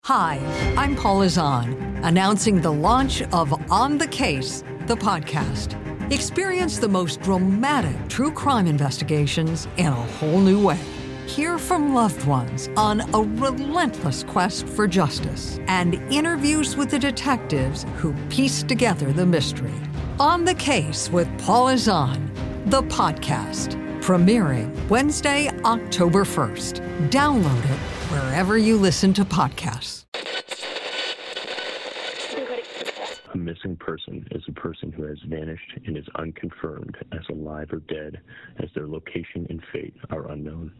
Hi, I'm Paula Zahn, announcing the launch of On the Case, the podcast. Experience the most dramatic true crime investigations in a whole new way. Hear from loved ones on a relentless quest for justice and interviews with the detectives who piece together the mystery. On the Case with Paula Zahn, the podcast, premiering Wednesday, October 1st. Download it wherever you listen to podcasts. A missing person is a person who has vanished and is unconfirmed as alive or dead, as their location and fate are unknown.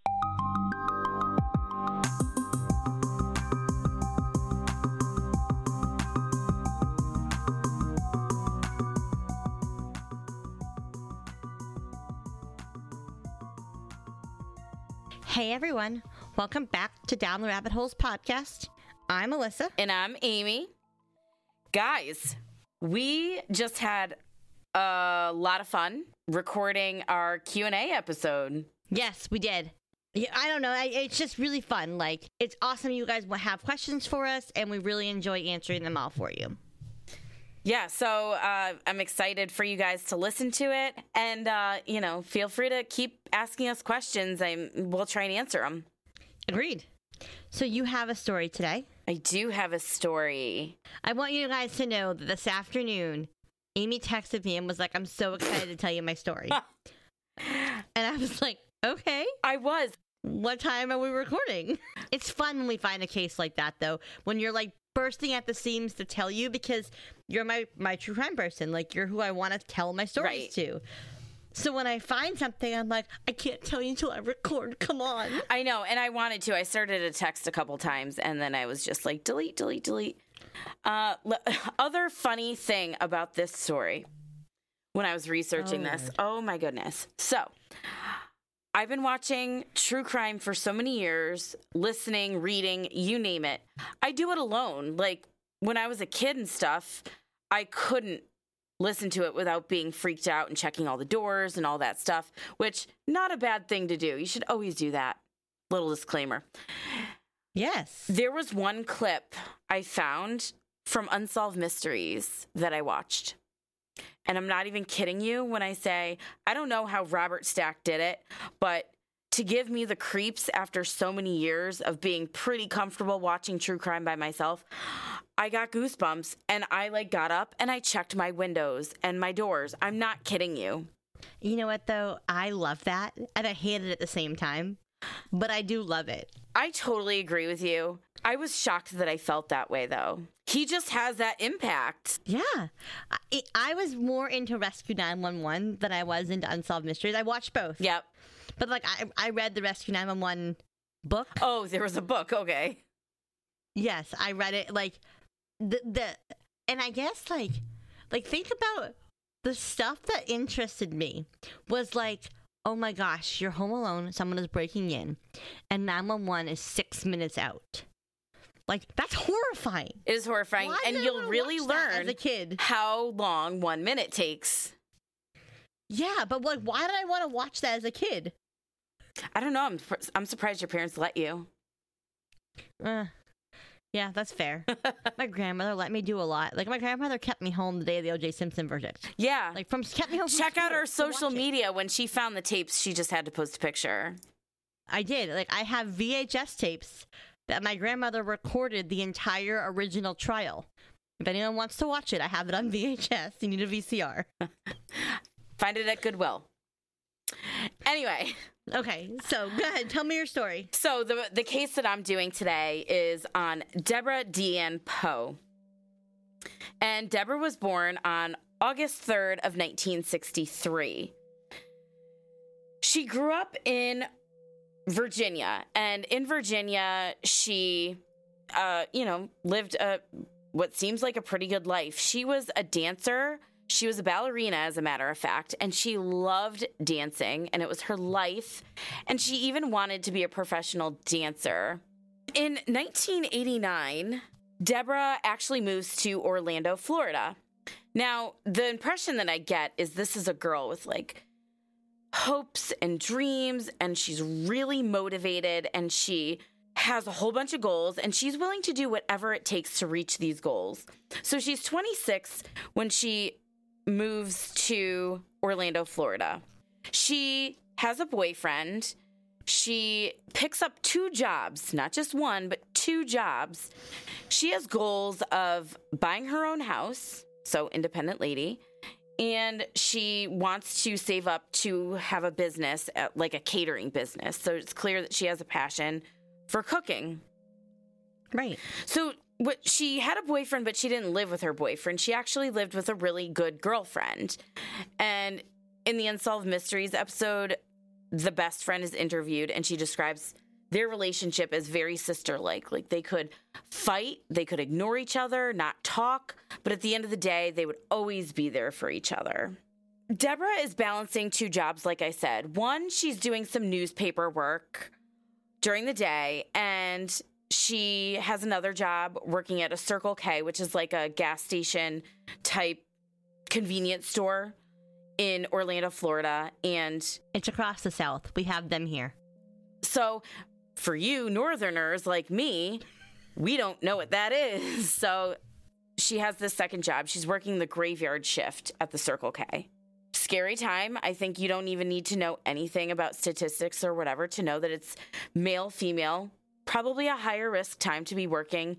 Hey everyone, welcome back to Down the Rabbit Holes podcast. I'm Alyssa. And I'm Amy. Guys, we just had a lot of fun recording our Q&A episode. Yes, we did. Yeah, I don't know. It's just really fun. Like, it's awesome you guys have questions for us, and we really enjoy answering them all for you. Yeah, so I'm excited for you guys to listen to it. And, feel free to keep asking us questions. We'll try and answer them. Agreed. So you have a story today. I do have a story. I want you guys to know that this afternoon, Amy texted me and was like, I'm so excited to tell you my story. And I was like, okay. I was. What time are we recording? It's fun when we find a case like that, though, when you're like bursting at the seams to tell you, because you're my true crime person. Like, you're who I want to tell my stories to. So when I find something, I'm like, I can't tell you until I record. Come on. I know. And I wanted to. I started a text a couple times, and then I was just like, delete. Other funny thing about this story when I was researching this. Lord. Oh, my goodness. So I've been watching true crime for so many years, listening, reading, you name it. I do it alone. Like, when I was a kid and stuff, I couldn't listen to it without being freaked out and checking all the doors and all that stuff, which not a bad thing to do. You should always do that. Little disclaimer. Yes. There was one clip I found from Unsolved Mysteries that I watched. And I'm not even kidding you when I say, I don't know how Robert Stack did it, but to give me the creeps after so many years of being pretty comfortable watching true crime by myself, I got goosebumps, and I got up and I checked my windows and my doors. I'm not kidding you. You know what, though? I love that, and I hate it at the same time, but I do love it. I totally agree with you. I was shocked that I felt that way, though. He just has that impact. Yeah. I was more into Rescue 911 than I was into Unsolved Mysteries. I watched both. Yep. But, I read the Rescue 911 book. Oh, there was a book. Okay. Yes, I read it, and I guess, think about the stuff that interested me was oh my gosh, you're home alone, someone is breaking in, and 911 is 6 minutes out. That's horrifying. It is horrifying. Why and did I you'll wanna really watch that learn as a kid how long 1 minute takes. Yeah, but why did I want to watch that as a kid? I don't know. I'm surprised your parents let you. Yeah, that's fair. My grandmother let me do a lot. My grandmother kept me home the day of the O.J. Simpson verdict. Yeah. Kept me home from Check out school our to social watch it. media. When she found the tapes, she just had to post a picture. I did. I have VHS tapes that my grandmother recorded the entire original trial. If anyone wants to watch it, I have it on VHS. You need a VCR. Find it at Goodwill. Anyway. Okay, so go ahead. Tell me your story. So the case that I'm doing today is on Deborah Deanne Poe. And Deborah was born on August 3rd of 1963. She grew up in Virginia, and in Virginia, she, lived what seems like a pretty good life. She was a dancer. She was a ballerina, as a matter of fact, and she loved dancing, and it was her life, and she even wanted to be a professional dancer. In 1989, Deborah actually moves to Orlando, Florida. Now, the impression that I get is this is a girl with, hopes and dreams, and she's really motivated, and she has a whole bunch of goals, and she's willing to do whatever it takes to reach these goals. So she's 26 when she moves to Orlando, Florida. She has a boyfriend. She picks up 2 jobs, not just one, but 2 jobs. She has goals of buying her own house, so independent lady, and she wants to save up to have a business, like a catering business. So it's clear that she has a passion for cooking. Right. So she had a boyfriend, but she didn't live with her boyfriend. She actually lived with a really good girlfriend. And in the Unsolved Mysteries episode, the best friend is interviewed, and she describes their relationship as very sister-like. Like, they could fight, they could ignore each other, not talk, but at the end of the day, they would always be there for each other. Deborah is balancing 2 jobs, like I said. One, she's doing some newspaper work during the day, and she has another job working at a Circle K, which is like a gas station type convenience store in Orlando, Florida. And it's across the South. We have them here. So for you Northerners like me, we don't know what that is. So she has this second job. She's working the graveyard shift at the Circle K. Scary time. I think you don't even need to know anything about statistics or whatever to know that it's male, female, probably a higher risk time to be working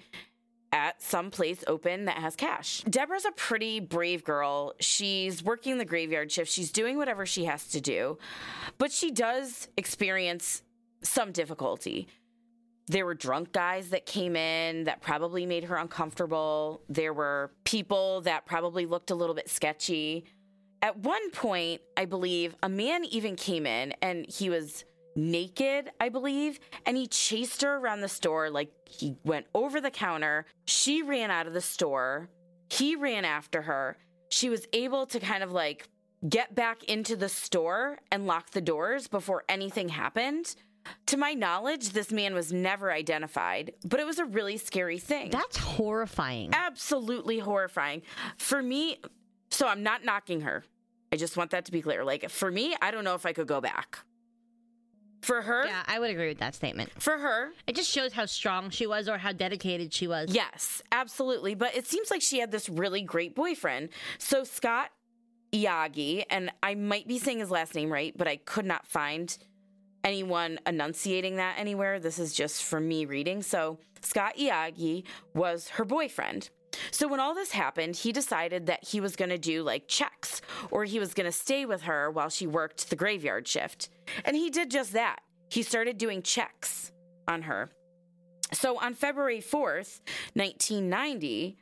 at some place open that has cash. Deborah's a pretty brave girl. She's working the graveyard shift. She's doing whatever she has to do, but she does experience some difficulty. There were drunk guys that came in that probably made her uncomfortable. There were people that probably looked a little bit sketchy. At one point, I believe, a man even came in, and he was naked, I believe, and he chased her around the store. Like, he went over the counter. She ran out of the store. He ran after her. She was able to kind of like get back into the store and lock the doors before anything happened. To my knowledge, this man was never identified, but it was a really scary thing. That's horrifying. Absolutely horrifying. For me, so I'm not knocking her. I just want that to be clear. Like, for me, I don't know if I could go back. For her? Yeah, I would agree with that statement. For her? It just shows how strong she was or how dedicated she was. Yes, absolutely. But it seems like she had this really great boyfriend. So Scott Iaggi, and I might be saying his last name right, but I could not find anyone enunciating that anywhere. This is just from me reading. So Scott Iaggi was her boyfriend. So when all this happened, he decided that he was going to do like checks, or he was going to stay with her while she worked the graveyard shift. And he did just that. He started doing checks on her. So on February 4th, 1990,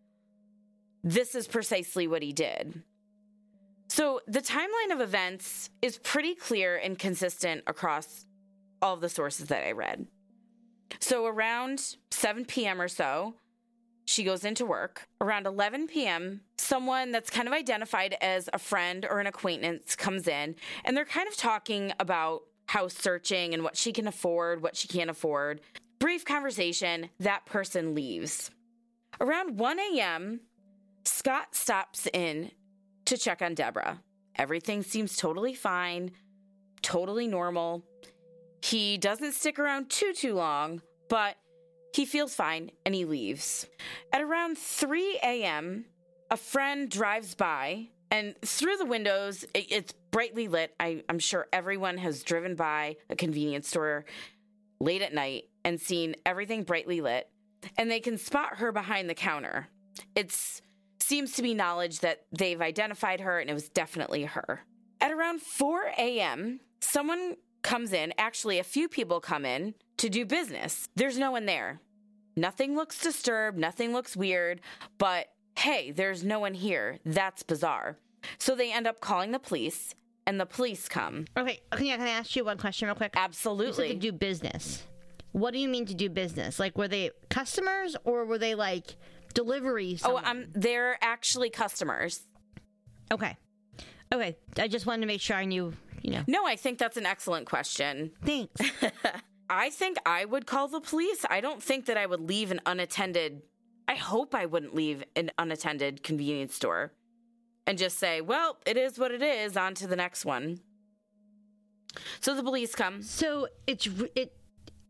this is precisely what he did. So the timeline of events is pretty clear and consistent across all of the sources that I read. So around 7 p.m. or so, she goes into work. Around 11 p.m., someone that's kind of identified as a friend or an acquaintance comes in, and they're kind of talking about house searching and what she can afford, what she can't afford. Brief conversation, that person leaves. Around 1 a.m., Scott stops in to check on Deborah. Everything seems totally fine, totally normal. He doesn't stick around too long, but he feels fine, and he leaves. At around 3 a.m., a friend drives by, and through the windows, it's brightly lit. I'm sure everyone has driven by a convenience store late at night and seen everything brightly lit, and they can spot her behind the counter. It seems to be knowledge that they've identified her, and it was definitely her. At around 4 a.m., someone comes in. Actually, a few people come in to do business. There's no one there. Nothing looks disturbed. Nothing looks weird. But hey, there's no one here. That's bizarre. So they end up calling the police, and the police come. Okay, can I ask you one question real quick? Absolutely. You said to do business. What do you mean to do business? Like, were they customers, or were they like deliveries? Oh, they're actually customers. Okay. I just wanted to make sure I knew, No, I think that's an excellent question. Thanks. I think I would call the police. I don't think that I would leave an unattended. I hope I wouldn't leave an unattended convenience store and just say, well, it is what it is, on to the next one. So the police come. So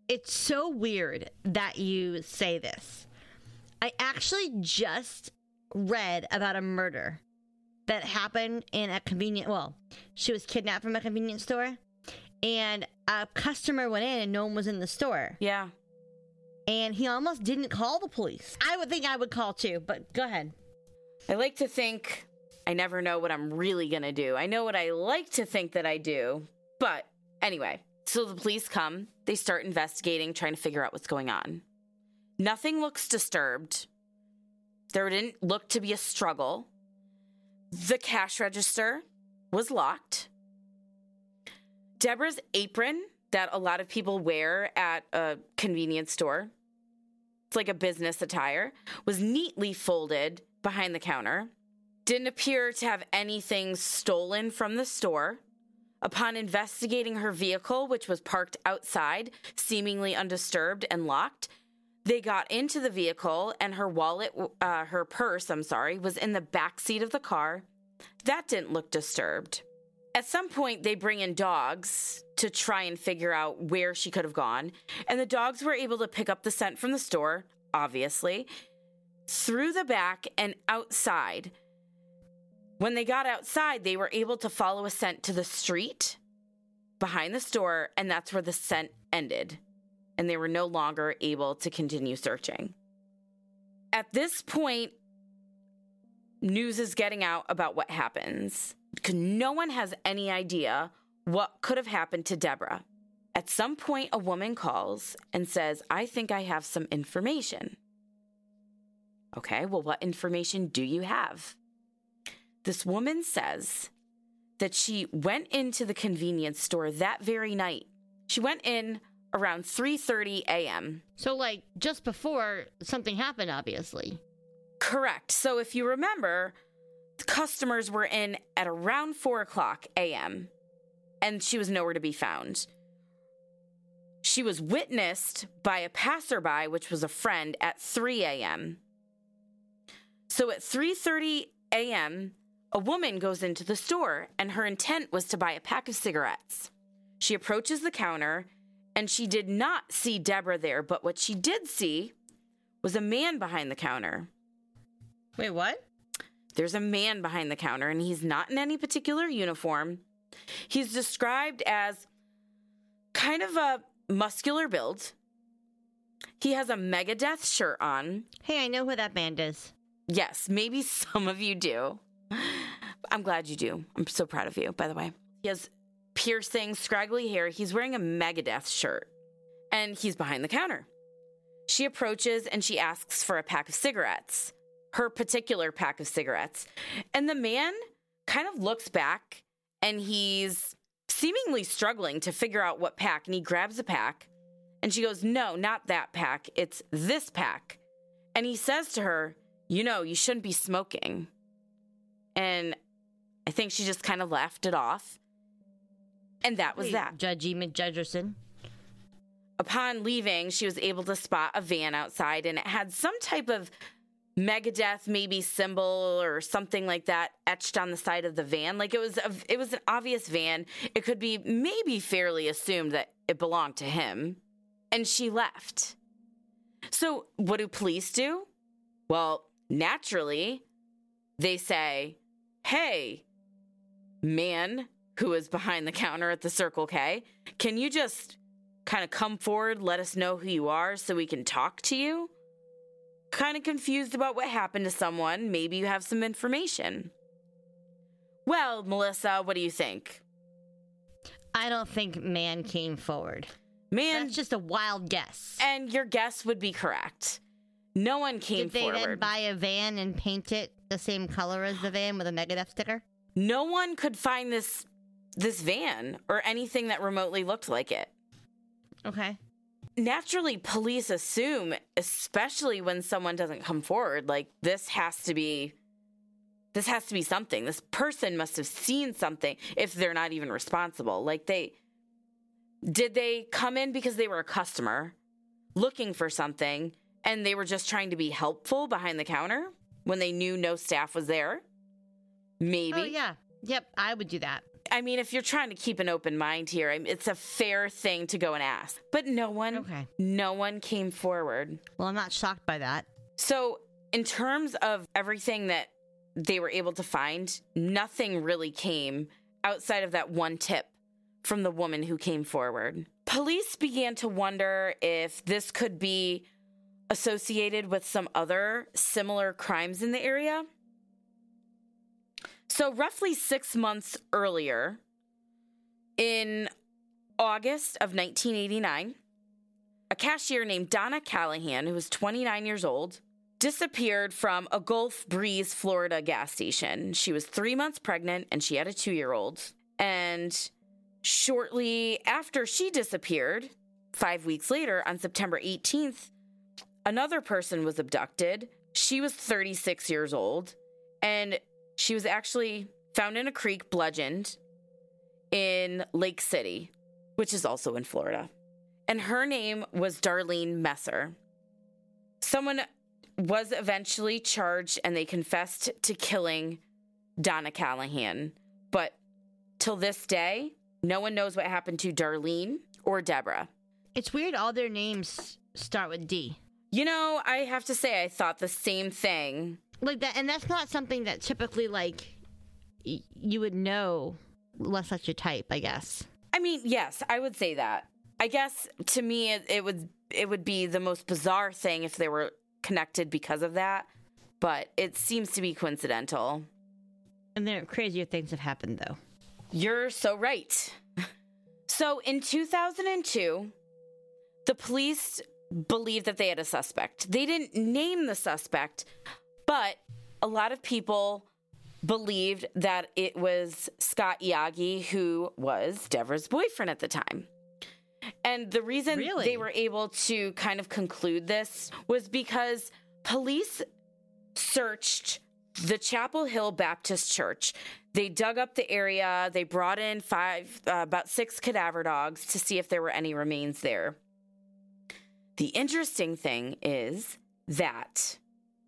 It's so weird that you say this. I actually just read about a murder that happened in a she was kidnapped from a convenience store, and a customer went in and no one was in the store. Yeah. And he almost didn't call the police. I would think I would call too, but go ahead. I like to think I never know what I'm really going to do. I know what I like to think that I do. But anyway, so the police come. They start investigating, trying to figure out what's going on. Nothing looks disturbed. There didn't look to be a struggle. The cash register was locked. Deborah's apron that a lot of people wear at a convenience store, it's like a business attire, was neatly folded behind the counter. Didn't appear to have anything stolen from the store. Upon investigating her vehicle, which was parked outside, seemingly undisturbed and locked, they got into the vehicle and her purse, was in the back seat of the car. That didn't look disturbed. At some point, they bring in dogs to try and figure out where she could have gone. And the dogs were able to pick up the scent from the store, obviously, through the back and outside. When they got outside, they were able to follow a scent to the street behind the store, and that's where the scent ended. And they were no longer able to continue searching. At this point, news is getting out about what happens, because no one has any idea what could have happened to Deborah. At some point, a woman calls and says, I think I have some information. Okay, well, what information do you have? This woman says that she went into the convenience store that very night. She went in around 3:30 a.m. So, like, just before something happened, obviously. Correct. So if you remember, the customers were in at around 4 o'clock a.m., and she was nowhere to be found. She was witnessed by a passerby, which was a friend, at 3 a.m. So at 3:30 a.m., a woman goes into the store, and her intent was to buy a pack of cigarettes. She approaches the counter, and she did not see Deborah there, but what she did see was a man behind the counter. Wait, what? There's a man behind the counter, and he's not in any particular uniform. He's described as kind of a muscular build. He has a Megadeth shirt on. Hey, I know who that band is. Yes, maybe some of you do. I'm glad you do. I'm so proud of you, by the way. He has piercing, scraggly hair. He's wearing a Megadeth shirt, and he's behind the counter. She approaches, and she asks for a pack of cigarettes. Her particular pack of cigarettes. And the man kind of looks back, and he's seemingly struggling to figure out what pack, and he grabs a pack, and she goes, no, not that pack, it's this pack. And he says to her, you know, you shouldn't be smoking. And I think she just kind of laughed it off. And that was that. Judgy McJudgerson. Upon leaving, she was able to spot a van outside, and it had some type of Megadeth maybe symbol or something like that etched on the side of the van. Like it was an obvious van. It could be maybe fairly assumed that it belonged to him. And she left. So what do police do? Well, naturally, they say, hey, man who is behind the counter at the Circle K, can you just kind of come forward, let us know who you are so we can talk to you? Kind of confused about what happened to someone. Maybe you have some information. Well, Melissa, what do you think? I don't think man came forward. Man, that's just a wild guess. And your guess would be correct. No one came forward. Did they then buy a van and paint it the same color as the van with a Megadeth sticker? No one could find this van or anything that remotely looked like it. Okay. Naturally, police assume, especially when someone doesn't come forward, like this has to be something. This person must have seen something if they're not even responsible. Like did they come in because they were a customer looking for something and they were just trying to be helpful behind the counter when they knew no staff was there? Maybe. Oh, yeah. Yep, I would do that. I mean, if you're trying to keep an open mind here, it's a fair thing to go and ask. But no one came forward. Well, I'm not shocked by that. So in terms of everything that they were able to find, nothing really came outside of that one tip from the woman who came forward. Police began to wonder if this could be associated with some other similar crimes in the area. So roughly 6 months earlier, in August of 1989, a cashier named Donna Callahan, who was 29 years old, disappeared from a Gulf Breeze, Florida gas station. She was 3 months pregnant and she had a 2-year-old. And shortly after she disappeared, 5 weeks later, on September 18th, another person was abducted. She was 36 years old, and she was actually found in a creek, bludgeoned, in Lake City, which is also in Florida. And her name was Darlene Messer. Someone was eventually charged, and they confessed to killing Donna Callahan. But till this day, no one knows what happened to Darlene or Deborah. It's weird all their names start with D. You know, I have to say, I thought the same thing. Like that, and that's not something that typically, like, you would know unless that's your type, I guess. I mean, yes, I would say that. I guess, to me, it would be the most bizarre thing if they were connected because of that, but it seems to be coincidental. And there crazier things have happened, though. You're so right. So in 2002, the police believed that they had a suspect. They didn't name the suspect, but a lot of people believed that it was Scott Yagi, who was Deborah's boyfriend at the time. And the reason they were able to kind of conclude this was because police searched the Chapel Hill Baptist Church. They dug up the area. They brought in about 6 cadaver dogs to see if there were any remains there. The interesting thing is that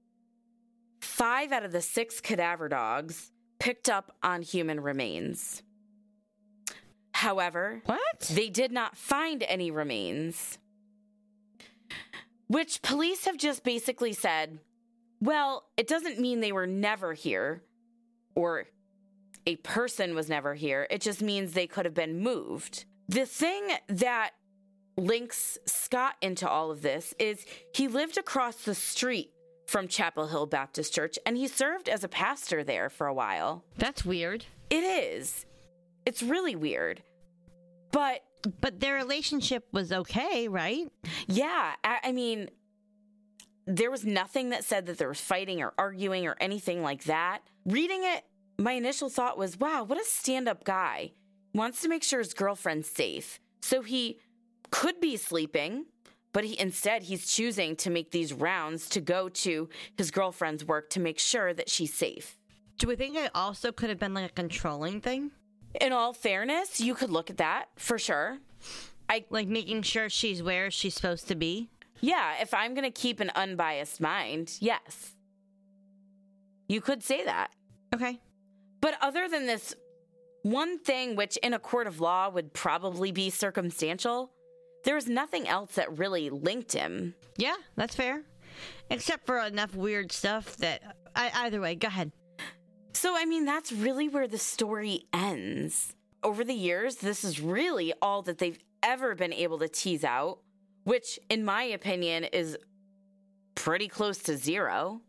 5 out of the 6 cadaver dogs picked up on human remains. However, they did not find any remains, which police have just basically said, well, it doesn't mean they were never here or a person was never here. It just means they could have been moved. The thing that links Scott into all of this is he lived across the street from Chapel Hill Baptist Church, and he served as a pastor there for a while. That's weird. It is. It's really weird. But their relationship was okay, right? Yeah. I mean, there was nothing that said that there was fighting or arguing or anything like that. Reading it, my initial thought was, wow, what a stand-up guy. He wants to make sure his girlfriend's safe. So he could be sleeping, but he's choosing to make these rounds to go to his girlfriend's work to make sure that she's safe. Do we think it also could have been like a controlling thing? In all fairness, you could look at that for sure. Like making sure she's where she's supposed to be? Yeah, if I'm going to keep an unbiased mind, yes. You could say that. Okay. But other than this one thing, which in a court of law would probably be circumstantial, there was nothing else that really linked him. Yeah, that's fair. Except for enough weird stuff that... either way, go ahead. So, I mean, that's really where the story ends. Over the years, this is really all that they've ever been able to tease out, which, in my opinion, is pretty close to zero.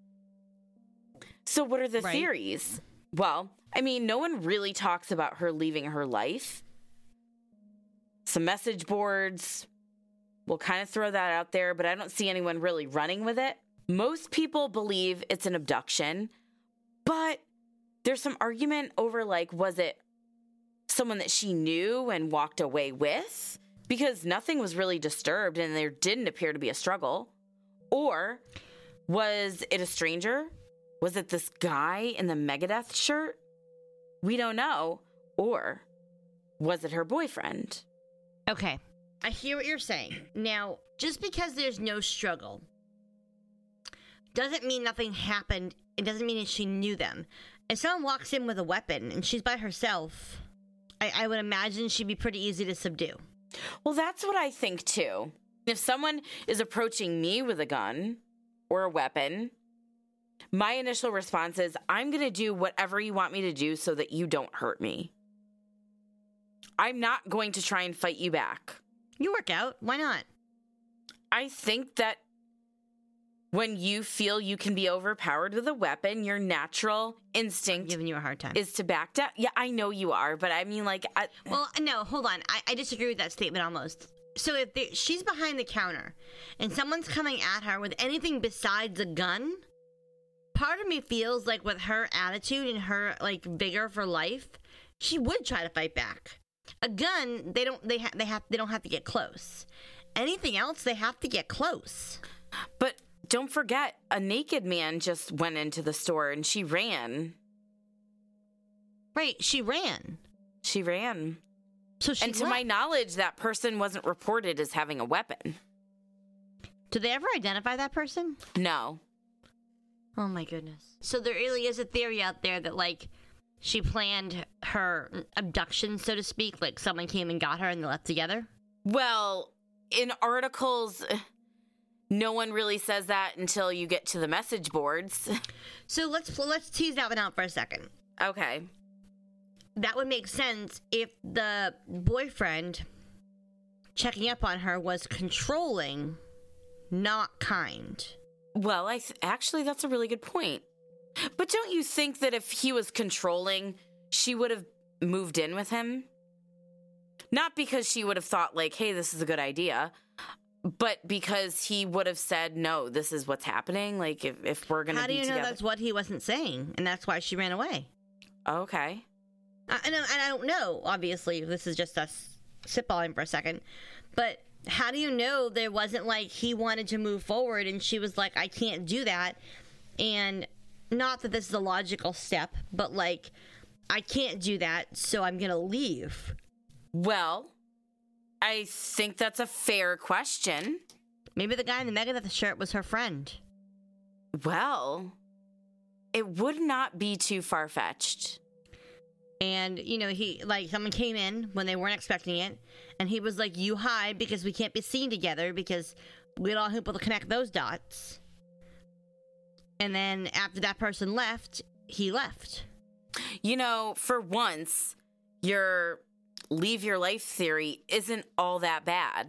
So what are the theories? Well, I mean, no one really talks about her leaving her life. Some message boards, we'll kind of throw that out there, but I don't see anyone really running with it. Most people believe it's an abduction, but there's some argument over, like, was it someone that she knew and walked away with? Because nothing was really disturbed and there didn't appear to be a struggle. Or was it a stranger? Was it this guy in the Megadeth shirt? We don't know. Or was it her boyfriend? Okay, I hear what you're saying. Now, just because there's no struggle doesn't mean nothing happened. It doesn't mean that she knew them. If someone walks in with a weapon and she's by herself, I would imagine she'd be pretty easy to subdue. Well, that's what I think too. If someone is approaching me with a gun or a weapon, my initial response is, I'm going to do whatever you want me to do so that you don't hurt me. I'm not going to try and fight you back. You work out. Why not? I think that when you feel you can be overpowered with a weapon, your natural instinct I'm giving you a hard time. is to back down. Yeah, I know you are, but I mean, like... Well, no, hold on. I disagree with that statement almost. So if she's behind the counter and someone's coming at her with anything besides a gun, part of me feels like with her attitude and her, like, vigor for life, she would try to fight back. A gun, they don't have to get close. Anything else, they have to get close. But don't forget, a naked man just went into the store and she ran. Right, she ran. She ran. So she and to my knowledge, that person wasn't reported as having a weapon. Did they ever identify that person? No. Oh my goodness. So there really is a theory out there that, like, she planned her abduction, so to speak, like someone came and got her and they left together? Well, in articles, no one really says that until you get to the message boards. So let's tease that one out for a second. Okay. That would make sense if the boyfriend checking up on her was controlling, not kind. Well, actually, that's a really good point. But don't you think that if he was controlling, she would have moved in with him? Not because she would have thought, like, hey, this is a good idea, but because he would have said, no, this is what's happening. Like, if we're going to be together. How do you know that's what he wasn't saying, and that's why she ran away? Okay. And I don't know, obviously, this is just us spitballing for a second, but how do you know there wasn't, like, he wanted to move forward and she was like, I can't do that, and not that this is a logical step, but, like, I can't do that, so I'm gonna leave. Well, I think that's a fair question. Maybe the guy in the Megadeth shirt was her friend. Well, it would not be too far-fetched. And, you know, someone came in when they weren't expecting it, and he was like, you hide because we can't be seen together because we don't have people to connect those dots. And then after that person left, he left. You know, for once, your leave your life theory isn't all that bad.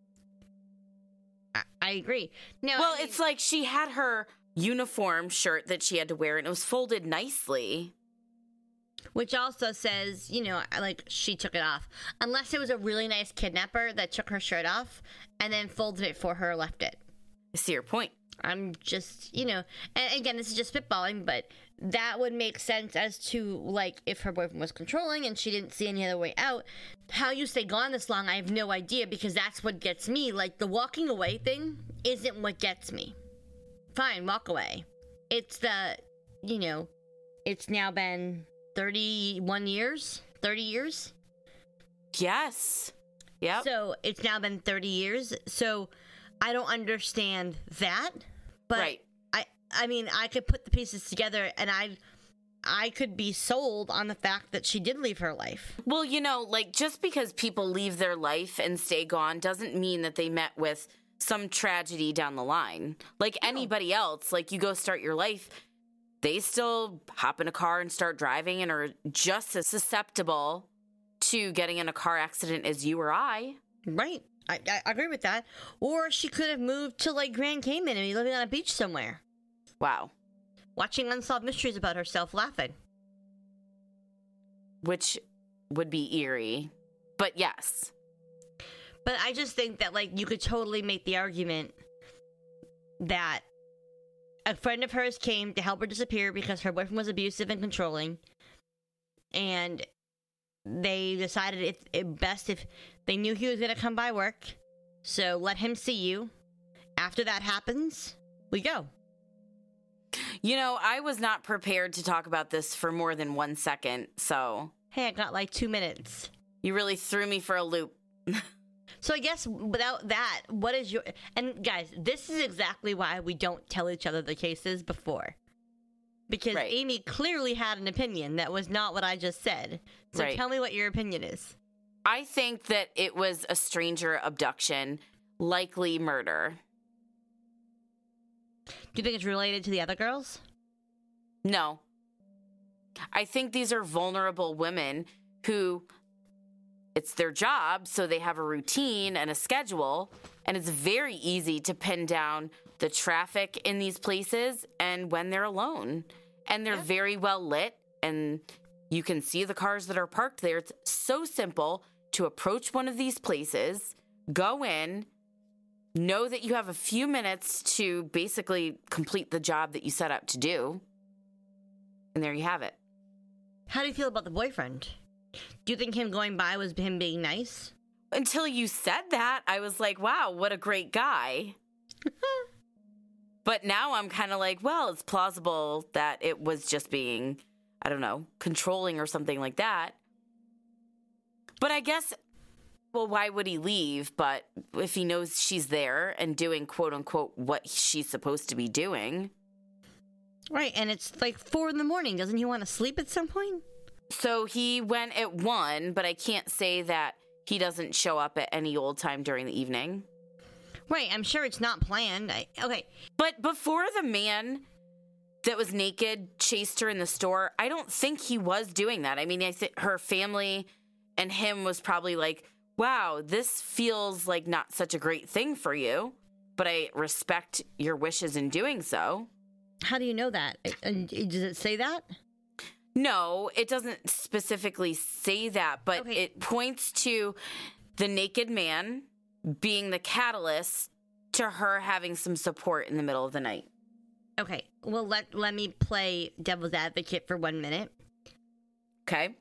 I agree. No, well, it's like she had her uniform shirt that she had to wear, and it was folded nicely. Which also says, you know, like, she took it off. Unless it was a really nice kidnapper that took her shirt off and then folded it for her, left it. I see your point. I'm just, you know, and again, this is just spitballing, but that would make sense as to, like, if her boyfriend was controlling and she didn't see any other way out. How you stay gone this long, I have no idea, because that's what gets me. Like, the walking away thing isn't what gets me. Fine, walk away. It's the, you know, it's now been 31 years? 30 years? Yes. Yep. So it's now been 30 years. So I don't understand that. But right. I mean, I could put the pieces together and I could be sold on the fact that she did leave her life. Well, you know, like, just because people leave their life and stay gone doesn't mean that they met with some tragedy down the line. Like anybody else, like, you go start your life, they still hop in a car and start driving and are just as susceptible to getting in a car accident as you or I. Right. I agree with that. Or she could have moved to, like, Grand Cayman and be living on a beach somewhere. Wow. Watching Unsolved Mysteries about herself laughing. Which would be eerie. But yes. But I just think that, like, you could totally make the argument that a friend of hers came to help her disappear because her boyfriend was abusive and controlling. And they decided it best if they knew he was going to come by work. So let him see you. After that happens, we go. You know, I was not prepared to talk about this for more than 1 second, so... Hey, I got like 2 minutes. You really threw me for a loop. So I guess without that, what is your... And guys, this is exactly why we don't tell each other the cases before. Because Amy clearly had an opinion that was not what I just said. So tell me what your opinion is. I think that it was a stranger abduction, likely murder. Do you think it's related to the other girls? No. I think these are vulnerable women who it's their job, so they have a routine and a schedule, and it's very easy to pin down the traffic in these places and when they're alone. And they're very well lit, and you can see the cars that are parked there. It's so simple to approach one of these places, go in, know that you have a few minutes to basically complete the job that you set out to do, and there you have it. How do you feel about the boyfriend? Do you think him going by was him being nice? Until you said that, I was like, wow, what a great guy. But now I'm kind of like, well, it's plausible that it was just being, I don't know, controlling or something like that. But I guess, well, why would he leave? But if he knows she's there and doing, quote unquote, what she's supposed to be doing. Right, and it's like 4 a.m. Doesn't he want to sleep at some point? So he went at 1, but I can't say that he doesn't show up at any old time during the evening. Right, I'm sure it's not planned. Okay. But before the man that was naked chased her in the store, I don't think he was doing that. I mean, I think her family and him was probably like, wow, this feels like not such a great thing for you, but I respect your wishes in doing so. How do you know that? Does it say that? No, it doesn't specifically say that, but it points to the naked man being the catalyst to her having some support in the middle of the night. Okay, well, let me play devil's advocate for 1 minute. Okay.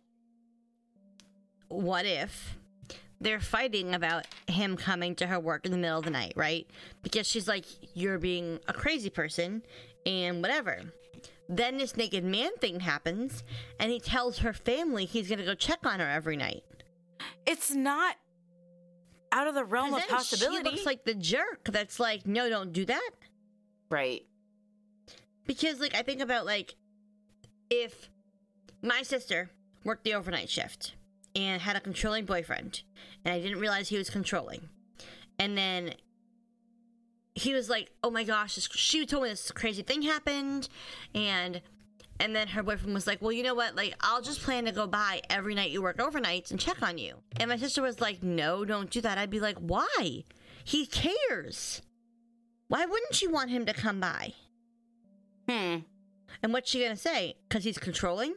What if they're fighting about him coming to her work in the middle of the night, right? Because she's like, you're being a crazy person and whatever. Then this naked man thing happens, and he tells her family he's going to go check on her every night. It's not out of the realm of possibility. She looks like the jerk that's like, no, don't do that. Right. Because, like, I think about, like, if my sister worked the overnight shift and had a controlling boyfriend, and I didn't realize he was controlling, and then he was like, oh my gosh, she told me this crazy thing happened, and then her boyfriend was like, well, you know what, like, I'll just plan to go by every night you work overnights and check on you. And my sister was like, no, don't do that. I'd be like, why? He cares. Why wouldn't you want him to come by? And what's she gonna say? Because he's controlling?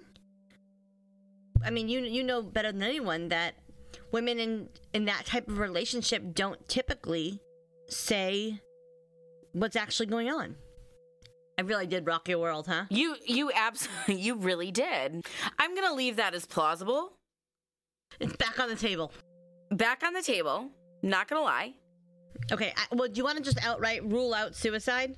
I mean, you know better than anyone that women in that type of relationship don't typically say what's actually going on. I really did rock your world, huh? You absolutely, you really did. I'm going to leave that as plausible. It's back on the table. Back on the table. Not going to lie. Okay, well, do you want to just outright rule out suicide?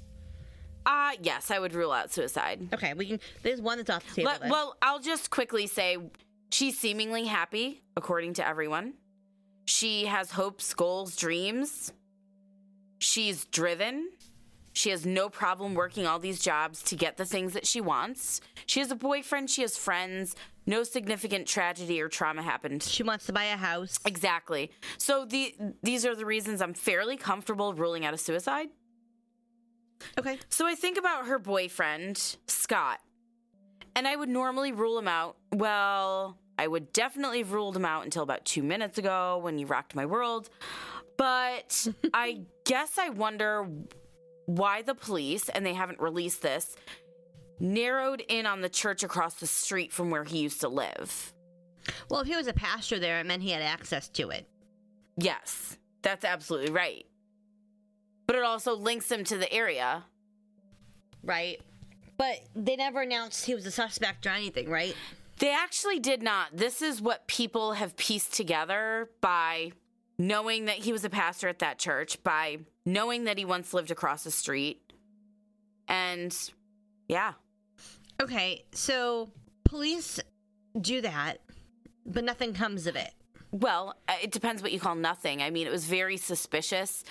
Yes, I would rule out suicide. Okay, there's one that's off the table. Well, I'll just quickly say she's seemingly happy, according to everyone. She has hopes, goals, dreams. She's driven. She has no problem working all these jobs to get the things that she wants. She has a boyfriend. She has friends. No significant tragedy or trauma happened. She wants to buy a house. Exactly. So these are the reasons I'm fairly comfortable ruling out a suicide. Okay. So I think about her boyfriend, Scott, and I would normally rule him out. Well, I would definitely have ruled him out until about 2 minutes ago when you rocked my world. But I guess I wonder why the police, and they haven't released this, narrowed in on the church across the street from where he used to live. Well, if he was a pastor there, it meant he had access to it. Yes, that's absolutely right. But it also links him to the area. Right. But they never announced he was a suspect or anything, right? They actually did not. This is what people have pieced together by knowing that he was a pastor at that church, by knowing that he once lived across the street. And, yeah. Okay, so police do that, but nothing comes of it. Well, it depends what you call nothing. I mean, it was very suspicious.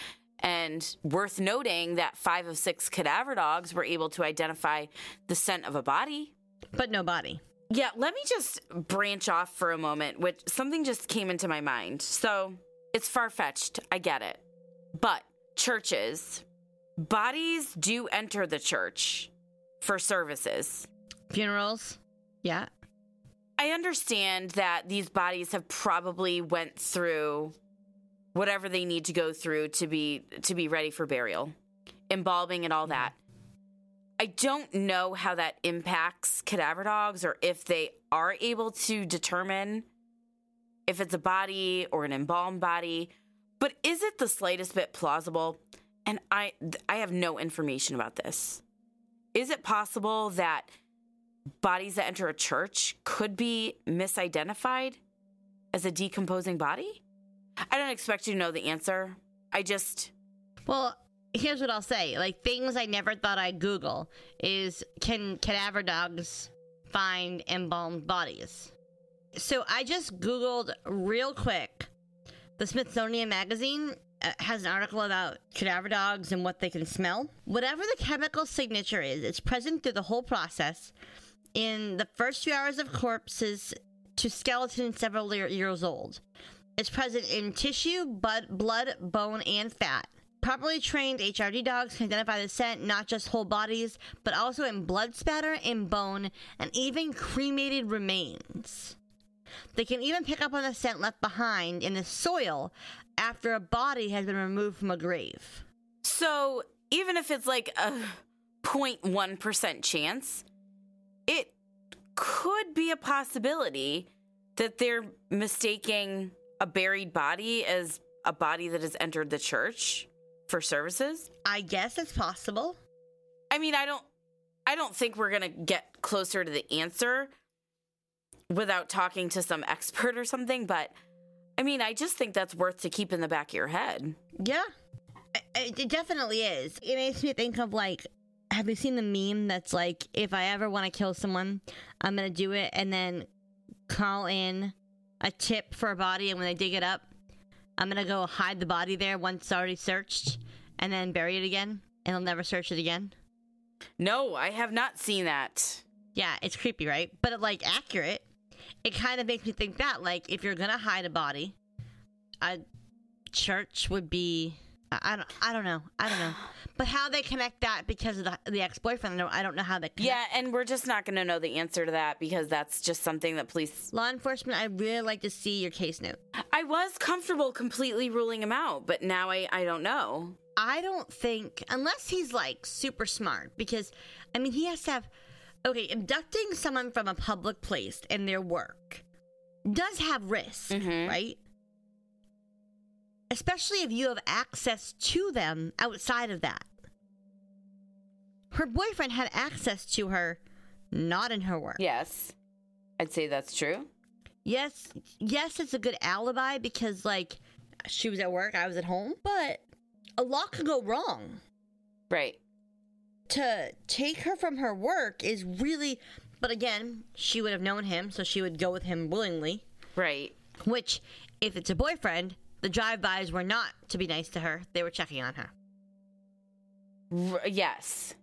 And worth noting that 5 of 6 cadaver dogs were able to identify the scent of a body. But no body. Yeah, let me just branch off for a moment, which something just came into my mind. So it's far-fetched, I get it. But churches, bodies do enter the church for services. Funerals, yeah. I understand that these bodies have probably went through whatever they need to go through to be ready for burial, embalming and all that. I don't know how that impacts cadaver dogs, or if they are able to determine if it's a body or an embalmed body. But is it the slightest bit plausible? And I have no information about this. Is it possible that bodies that enter a church could be misidentified as a decomposing body? I don't expect you to know the answer. Well, here's what I'll say. Like, things I never thought I'd Google is, can cadaver dogs find embalmed bodies? So I just Googled real quick. The Smithsonian Magazine has an article about cadaver dogs and what they can smell. Whatever the chemical signature is, it's present through the whole process in the first few hours of corpses to skeletons several years old. It's present in tissue, blood, bone, and fat. Properly trained HRD dogs can identify the scent, not just whole bodies, but also in blood spatter, in bone, and even cremated remains. They can even pick up on the scent left behind in the soil after a body has been removed from a grave. So even if it's like a 0.1% chance, it could be a possibility that they're mistaking a buried body as a body that has entered the church for services. I guess it's possible. I mean, I don't think we're going to get closer to the answer without talking to some expert or something, but I mean, I just think that's worth to keep in the back of your head. Yeah, it definitely is. It makes me think of, like, have you seen the meme that's like, if I ever want to kill someone, I'm going to do it and then call in a tip for a body, and when they dig it up, I'm going to go hide the body there once it's already searched and then bury it again, and they'll never search it again? No, I have not seen that. Yeah, it's creepy, right? But, like, accurate. It kind of makes me think that, like, if you're going to hide a body, a church would be... I don't know. But how they connect that because of the ex-boyfriend, I don't know how they connect. Yeah, and we're just not going to know the answer to that because that's just something that police... Law enforcement, I'd really like to see your case note. I was comfortable completely ruling him out, but now I don't know. I don't think, unless he's, like, super smart, because, I mean, he has to have... Okay, abducting someone from a public place in their work does have risks, right? Especially if you have access to them outside of that. Her boyfriend had access to her, not in her work. Yes, I'd say that's true. Yes, it's a good alibi because, like, she was at work, I was at home, but a lot could go wrong. Right. To take her from her work is really... But again, she would have known him, so she would go with him willingly. Right. Which, if it's a boyfriend... The drive-bys were not to be nice to her. They were checking on her. Yes.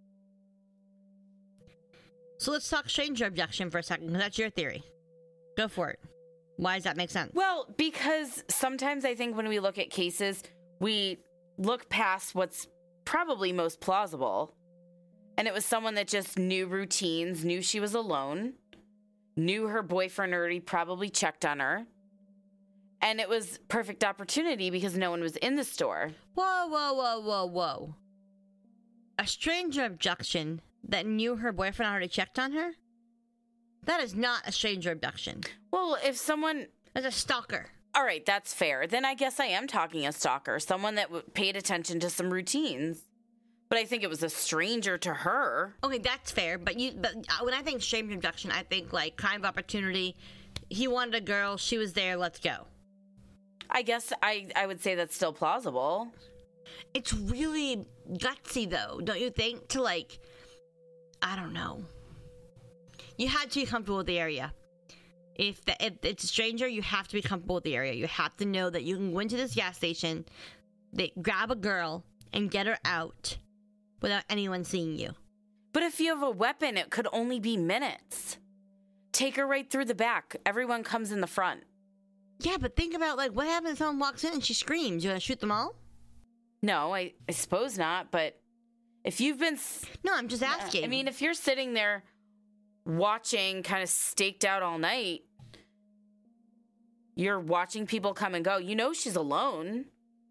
So let's talk stranger abduction for a second, because that's your theory. Go for it. Why does that make sense? Well, because sometimes I think when we look at cases, we look past what's probably most plausible. And it was someone that just knew routines, knew she was alone, knew her boyfriend already probably checked on her. And it was perfect opportunity because no one was in the store. Whoa. A stranger abduction that knew her boyfriend already checked on her? That is not a stranger abduction. Well, if someone... That's a stalker. All right, that's fair. Then I guess I am talking a stalker. Someone that paid attention to some routines. But I think it was a stranger to her. Okay, that's fair. But when I think stranger abduction, I think, like, crime of opportunity. He wanted a girl. She was there. Let's go. I guess I would say that's still plausible. It's really gutsy, though, don't you think? To, like, I don't know. You had to be comfortable with the area. If it's a stranger, you have to be comfortable with the area. You have to know that you can go into this gas station, they grab a girl and get her out without anyone seeing you. But if you have a weapon, it could only be minutes. Take her right through the back. Everyone comes in the front. Yeah, but think about, like, what happens if someone walks in and she screams? You want to shoot them all? No, I suppose not, but if you've been... No, I'm just asking. I mean, if you're sitting there watching, kind of staked out all night, you're watching people come and go, you know she's alone.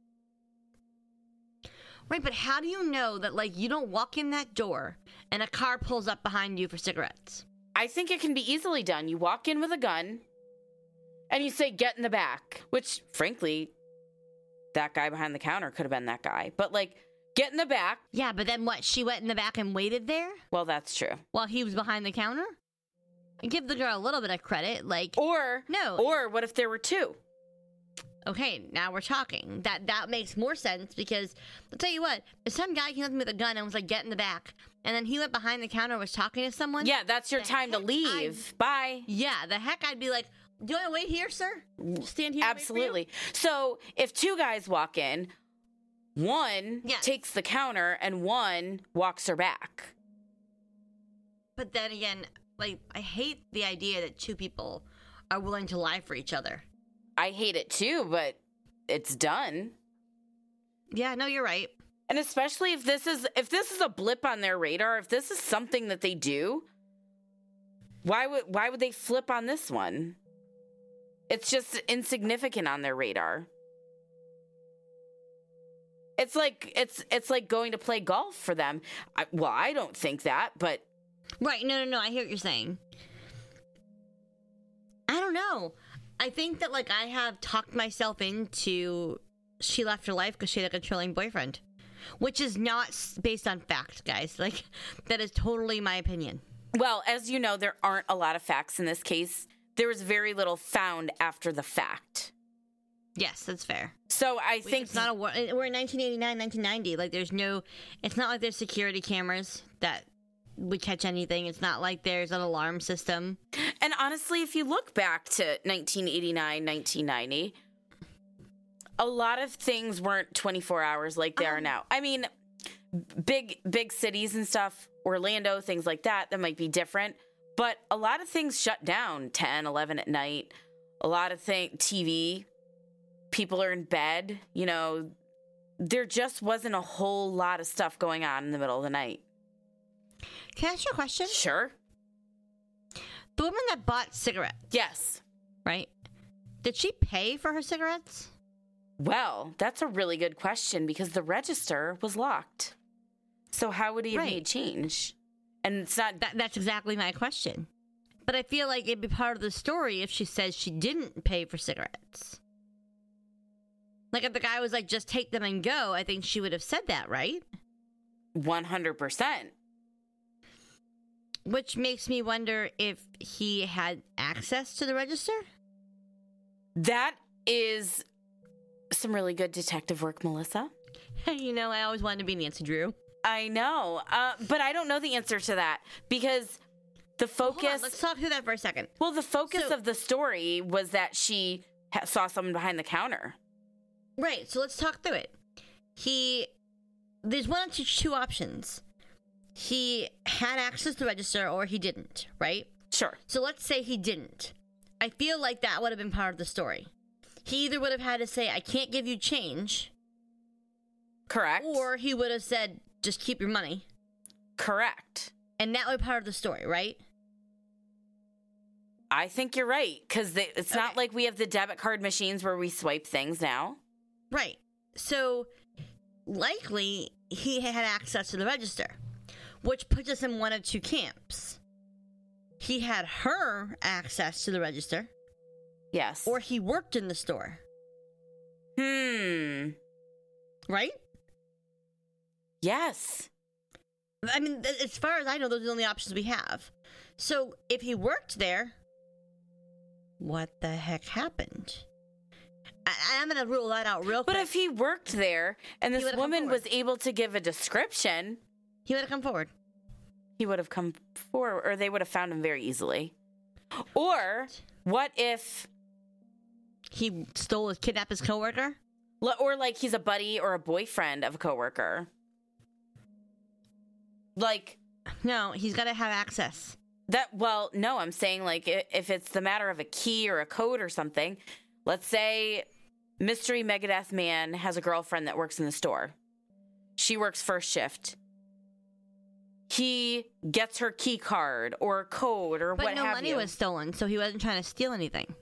Right, but how do you know that, like, you don't walk in that door and a car pulls up behind you for cigarettes? I think it can be easily done. You walk in with a gun and you say, get in the back, which, frankly, that guy behind the counter could have been that guy. But, like, get in the back. Yeah, but then what? She went in the back and waited there? Well, that's true. While he was behind the counter? Give the girl a little bit of credit, like... Or what if there were two? Okay, now we're talking. That makes more sense because, I'll tell you what, if some guy came up to me with a gun and was like, get in the back, and then he went behind the counter and was talking to someone... Yeah, that's your time to leave. Bye. Yeah, the heck I'd be like, do you want to wait here, sir? Stand here. Absolutely. So if two guys walk in, one takes the counter and one walks her back. But then again, like, I hate the idea that two people are willing to lie for each other. I hate it too, but it's done. Yeah, no, you're right. And especially if this is a blip on their radar, if this is something that they do, why would they flip on this one? It's just insignificant on their radar. It's like going to play golf for them. I don't think that, but right. No. I hear what you're saying. I don't know. I think that, like, I have talked myself into she left her life because she had a controlling boyfriend, which is not based on fact, guys. Like, that is totally my opinion. Well, as you know, there aren't a lot of facts in this case. There was very little found after the fact. Yes, that's fair. So I think it's not we're in 1989, 1990. Like, it's not like there's security cameras that would catch anything. It's not like there's an alarm system. And honestly, if you look back to 1989, 1990, a lot of things weren't 24 hours like they are now. I mean, big cities and stuff, Orlando, things like that might be different. But a lot of things shut down 10, 11 at night. A lot of TV, people are in bed. You know, there just wasn't a whole lot of stuff going on in the middle of the night. Can I ask you a question? Sure. The woman that bought cigarettes. Yes. Right? Did she pay for her cigarettes? Well, that's a really good question because the register was locked. So how would he have made change? And it's not... That's exactly my question. But I feel like it'd be part of the story if she says she didn't pay for cigarettes. Like, if the guy was like, just take them and go, I think she would have said that, right? 100%. Which makes me wonder if he had access to the register? That is some really good detective work, Melissa. You know, I always wanted to be Nancy Drew. I know, but I don't know the answer to that because the focus... Hold on, let's talk through that for a second. Well, the focus of the story was that she saw someone behind the counter. Right, so let's talk through it. There's one of two options. He had access to the register or he didn't, right? Sure. So let's say he didn't. I feel like that would have been part of the story. He either would have had to say, I can't give you change. Correct. Or he would have said, just keep your money. Correct. And that would be part of the story, right? I think you're right, because it's not like we have the debit card machines where we swipe things now. Right. So, likely, he had access to the register, which puts us in one of two camps. He had her access to the register. Yes. Or he worked in the store. Right? Yes. I mean, as far as I know, those are the only options we have. So, if he worked there, what the heck happened? I'm going to rule that out real quick. But if he worked there and this woman was able to give a description... He would have come forward. He would have come forward, or they would have found him very easily. Or, what if... He kidnapped his coworker? Or like he's a buddy or a boyfriend of a coworker. Like, no, he's got to have access. No, I'm saying like if it's the matter of a key or a code or something, let's say Mystery Megadeth Man has a girlfriend that works in the store. She works first shift. He gets her key card or code or what have you. But no money was stolen, so he wasn't trying to steal anything.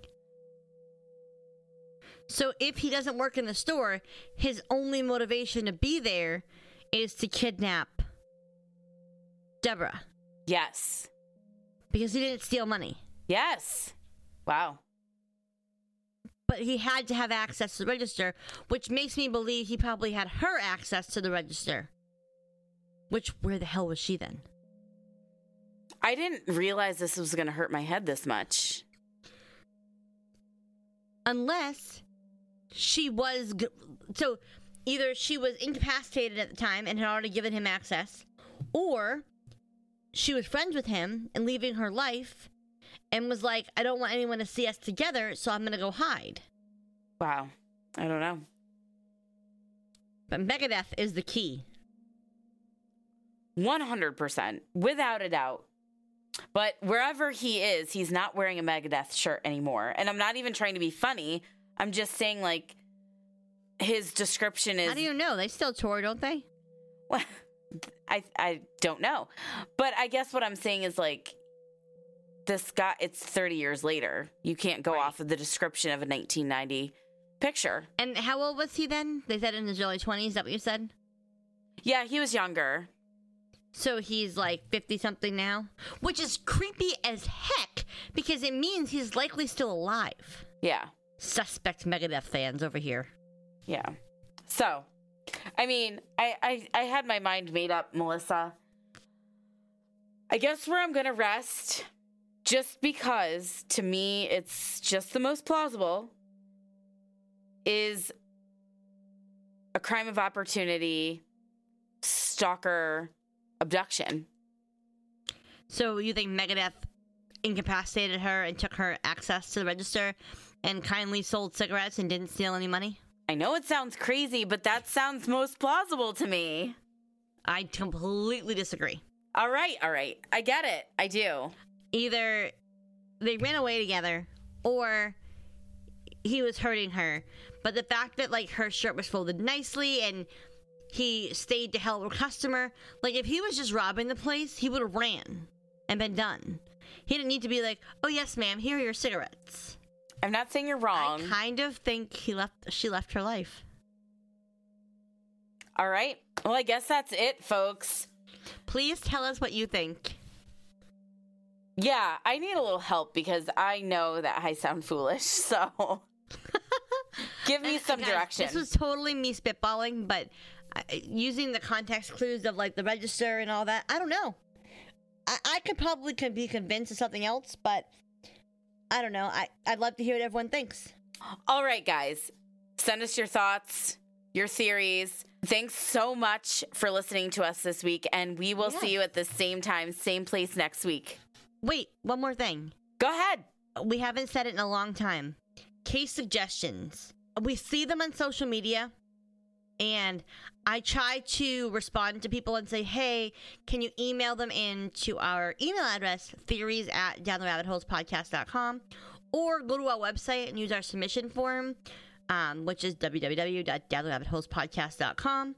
So if he doesn't work in the store, his only motivation to be there is to kidnap Deborah. Yes. Because he didn't steal money. Yes. Wow. But he had to have access to the register, which makes me believe he probably had her access to the register. Which, where the hell was she then? I didn't realize this was going to hurt my head this much. Unless she was... So, either she was incapacitated at the time and had already given him access, or she was friends with him and leaving her life and was like, I don't want anyone to see us together, so I'm going to go hide. Wow. I don't know. But Megadeth is the key. 100%. Without a doubt. But wherever he is, he's not wearing a Megadeth shirt anymore. And I'm not even trying to be funny. I'm just saying, like, his description is... How do you know? They still tour, don't they? Well, I don't know. But I guess what I'm saying is, like, this guy, it's 30 years later. You can't go off of the description of a 1990 picture. And how old was he then? They said in his early 20s, is that what you said? Yeah, he was younger. So he's like 50-something now? Which is creepy as heck, because it means he's likely still alive. Yeah. Suspect Megadeth fans over here. Yeah. So, I mean, I had my mind made up, Melissa. I guess where I'm going to rest, just because, to me, it's just the most plausible, is a crime of opportunity, stalker, abduction. So you think Megadeth incapacitated her and took her access to the register and kindly sold cigarettes and didn't steal any money? I know it sounds crazy, but that sounds most plausible to me. I completely disagree. All right. I get it. I do. Either they ran away together or he was hurting her. But the fact that, like, her shirt was folded nicely and he stayed to help a customer. Like, if he was just robbing the place, he would have ran and been done. He didn't need to be like, oh, yes, ma'am, here are your cigarettes. I'm not saying you're wrong. I kind of think she left her life. All right. Well, I guess that's it, folks. Please tell us what you think. Yeah, I need a little help because I know that I sound foolish, so give me some direction. This was totally me spitballing, but using the context clues of, like, the register and all that, I don't know. I could probably be convinced of something else, but I don't know. I'd love to hear what everyone thinks. All right, guys. Send us your thoughts, your theories. Thanks so much for listening to us this week, and we will see you at the same time, same place next week. Wait, one more thing. Go ahead. We haven't said it in a long time. Case suggestions. We see them on social media, and I try to respond to people and say, hey, can you email them in to our email address, theories@downtherabbitholespodcast.com, or go to our website and use our submission form, which is www.downtherabbitholespodcast.com.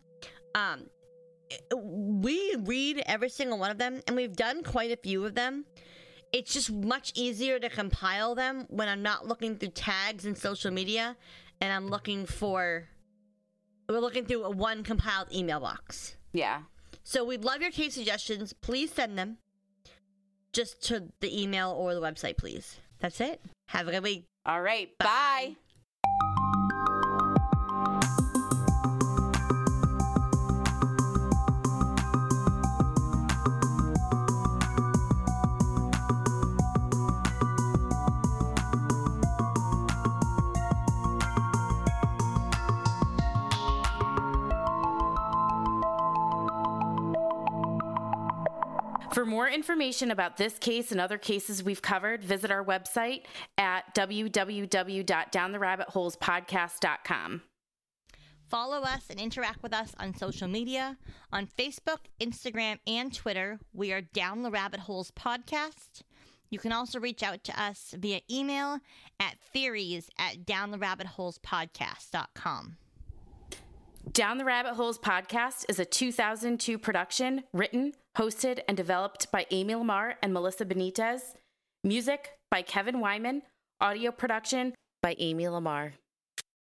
We read every single one of them, and we've done quite a few of them. It's just much easier to compile them when I'm not looking through tags in social media, and I'm looking through a one compiled email box. Yeah. So we'd love your case suggestions. Please send them just to the email or the website, please. That's it. Have a good week. All right. Bye. For more information about this case and other cases we've covered, visit our website at www.downtherabbitholespodcast.com. Follow us and interact with us on social media. On Facebook, Instagram, and Twitter, we are Down the Rabbit Holes Podcast. You can also reach out to us via email at theories@downtherabbitholespodcast.com. Down the Rabbit Holes Podcast is a 2002 production, written, hosted, and developed by Amy Lamar and Melissa Benitez. Music by Kevin Wyman. Audio production by Amy Lamar.